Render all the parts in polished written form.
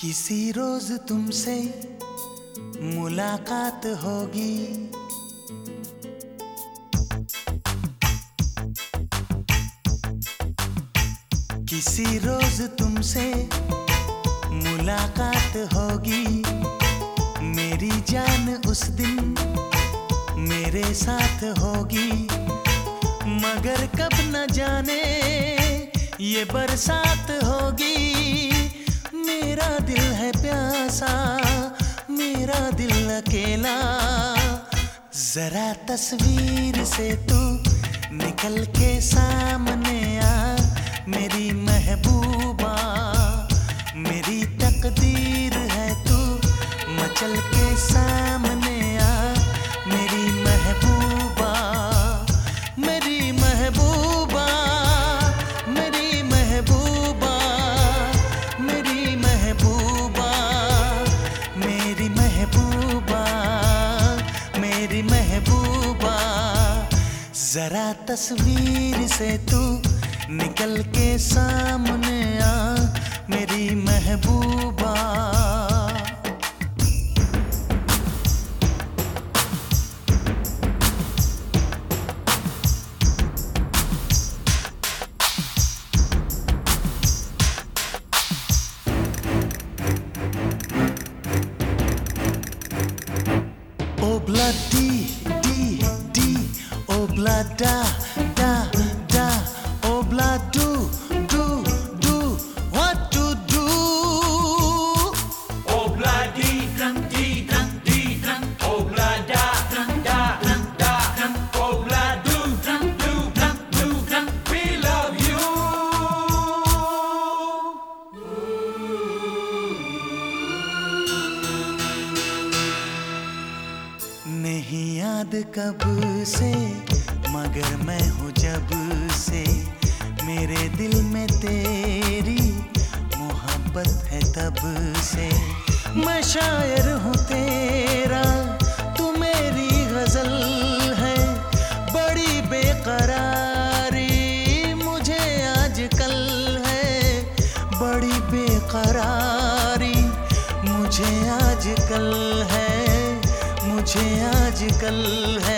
किसी रोज तुमसे मुलाकात होगी, किसी रोज तुमसे मुलाकात होगी। मेरी जान उस दिन मेरे साथ होगी, मगर कब न जाने ये बरसात होगी। मेरा दिल है प्यासा, मेरा दिल अकेला, जरा तस्वीर से तू निकल के सामने आ। मेरी महबूबा, मेरी तकदीर है तू मचल के सामने आ। मेरी महबूबा, मेरी महबूबा, मेरी महबूबा, मेरी महबूबा, मेरी महबूबा, मेरी महबूबा, जरा तस्वीर से तू निकल के सामने आ। मेरी महबूबा, Obla di di di, obla da da da, obla do do do, what to do? Obla di dran di dran, obla da da da, obla do dran, we love you. नहीं याद कब से, मगर मैं हूँ जब से, मेरे दिल में तेरी मोहब्बत है तब से। मैं शायर हूँ तेरा, तू मेरी गजल है, बड़ी बेकरारी मुझे आजकल है, बड़ी बेकरारी मुझे आजकल है, मुझे आजकल है।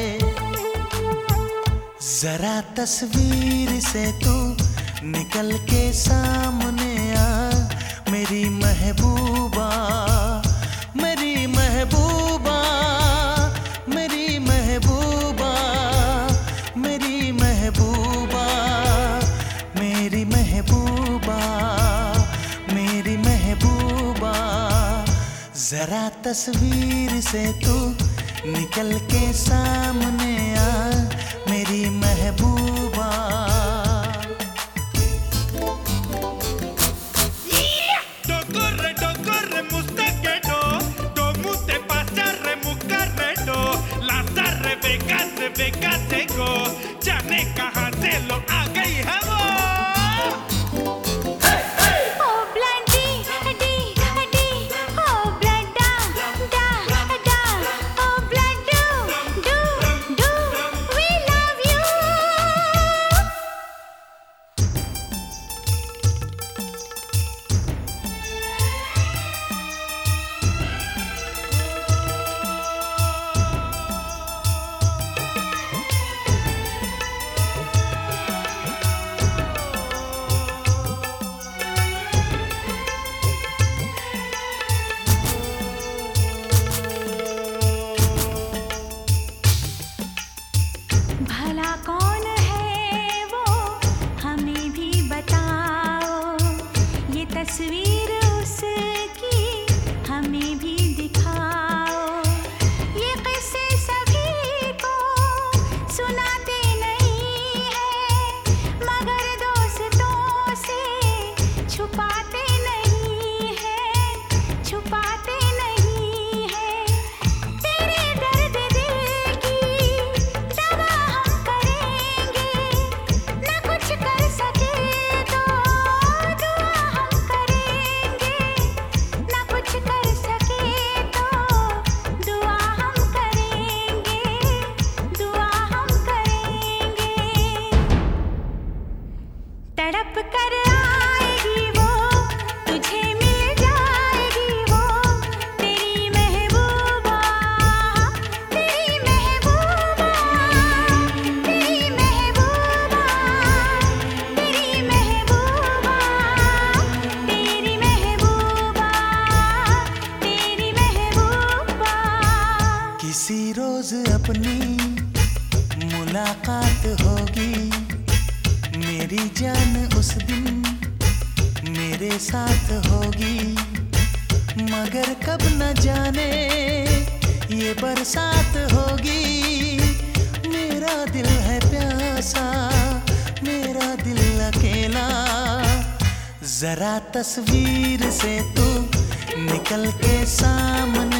जरा तस्वीर से तू निकल के सामने आ। मेरी महबूबा, मेरी महबूबा, मेरी महबूबा, मेरी महबूबा, मेरी महबूबा, मेरी महबूबा, जरा तस्वीर से तू निकल के सामने आ। मेरी महबूबा, Corre, mustaquero, como te pasa, remucarredo, las Rebecas tengo, ya ne kahan se lo a gई है वो। रोज अपनी मुलाकात होगी, मेरी जान उस दिन मेरे साथ होगी। मगर कब न जाने ये बरसात होगी। मेरा दिल है प्यासा, मेरा दिल अकेला। जरा तस्वीर से तू निकल के सामने